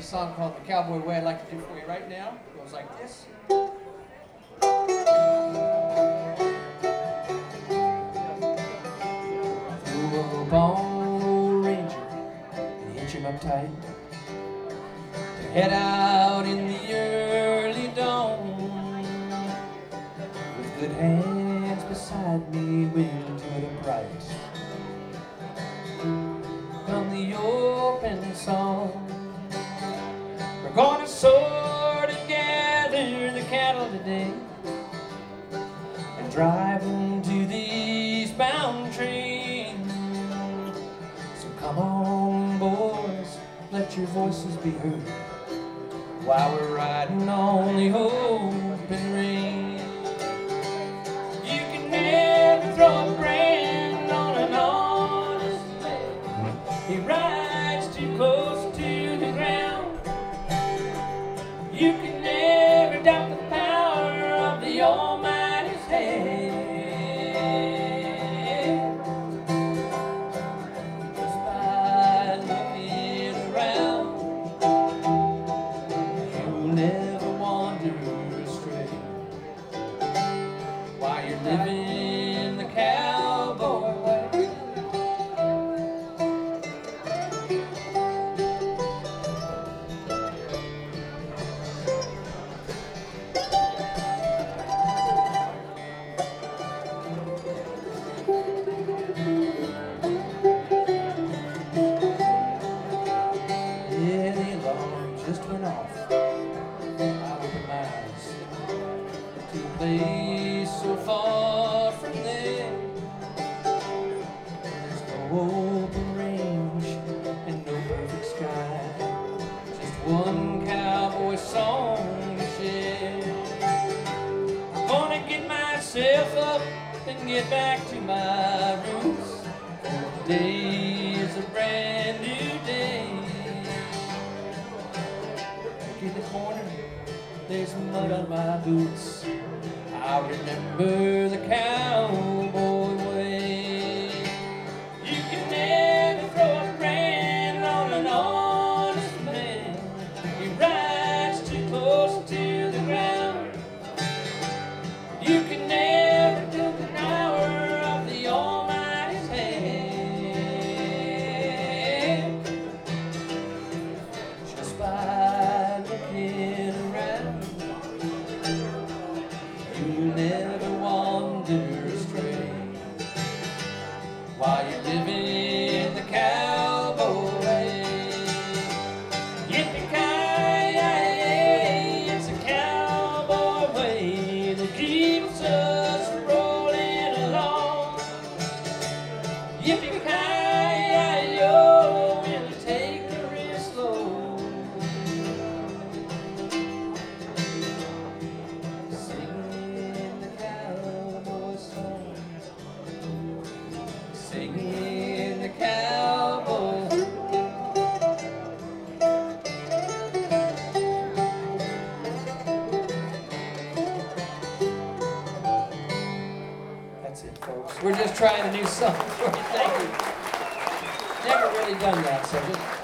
song called The Cowboy Way I'd like to do for you right now. It goes like this. Throw up on old Ranger and hitch him up tight. Head out in the early dawn with good hands beside me, willing to pay the price. Come the open song, we're gonna sort and gather the cattle today and drive them to the eastbound train. So come on, boys, let your voices be heard while we're riding on the open range. You can never throw a brand on an honest man. He rides too close to the ground. You can never doubt the power of the Almighty's hand. Just by looking around, you'll never wander astray while you're living the cowboy way. Yeah, the alarm just went off. I opened my eyes to a place so far from there. There's no open range and no perfect sky, just one cowboy song to share. I'm gonna get myself up and get back to my roots. Today is a brand new day. In the corner, there's mud on my boots. I remember the cowboy way. You can never throw a brand on an honest man. He rides too close to the ground. You can never tell the power of the Almighty's hand. Just by looking around, you'll never wander astray while you're living the cowboy way. Yippee-ki-yay, it's a cowboy way that keeps us rolling along. Yippee-ki-yay-yo, we'll take it real slow. Singing the cowboy song, singing the cowboy. That's it, folks. We're just trying a new song for you. Thank you. Never really done that, so just